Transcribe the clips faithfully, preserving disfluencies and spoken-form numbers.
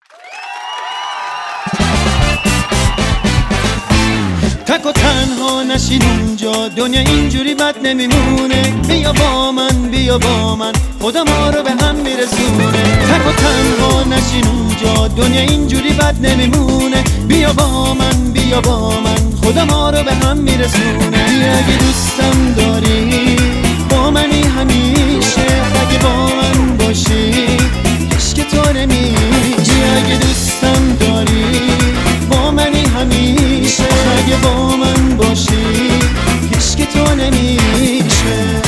تک و تنها نشین اونجا، دنیا اینجوری بد نمیمونه. بیا با من، بیا با من، خدا ما رو به هم میرسونه. تک و تنها نشین اونجا، دنیا اینجوری بد نمیمونه. بیا با من، بیا با من، خدا ما رو به هم میرسونه. اگه دوستم داری با منی همیشه، اگه با من باشی عشق تو نمیشه. اگه دوستم داری با منی همیشه، اگه با من باشی عشق تو نمیشه.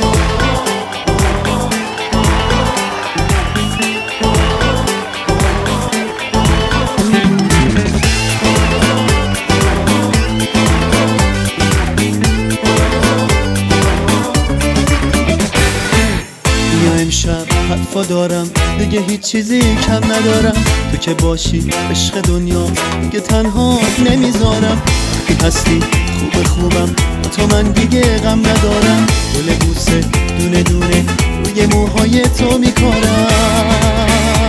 امشب حرفا دارم، دیگه هیچ چیزی کم ندارم. تو که باشی عشق دنیا، دیگه تنها نمیذارم. وقتی هستی خوب خوبم، تو من دیگه غم ندارم. گل بوسه دونه دونه روی موهای تو میکارم.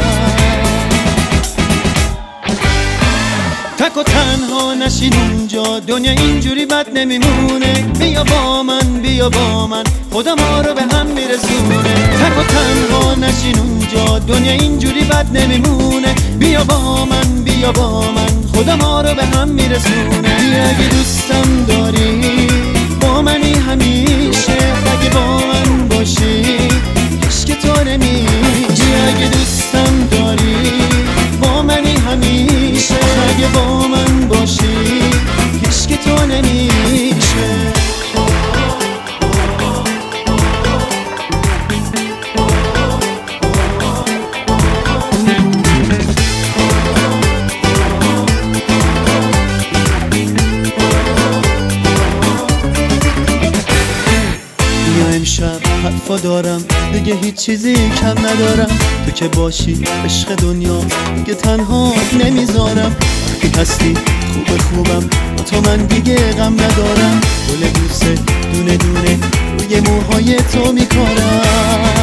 تک و تنها نشین اونجا، دنیا اینجوری بد نمیمونه. بیا با من، بیا با من، خدا ما رو به هم میرسونه. تک و تنها نشین اونجا، دنیا اینجوری بد نمیمونه. بیا با من، بیا با من، خدا ما رو به هم میرسونه. اگه دوستم داری با منی همیشه، اگه با من باشی عشق تو نمیشه. اگه دوستم داری با منی همیشه، اگه با من باشی عشق تو نمیشه. امشب حرفا دارم، دیگه هیچ چیزی کم ندارم. تو که باشی عشق دنیا، دیگه تنها نمیذارم. وقتی هستی خوب خوبم، تو من دیگه غم ندارم. گل بوسه دونه دونه روی موهای تو میکارم.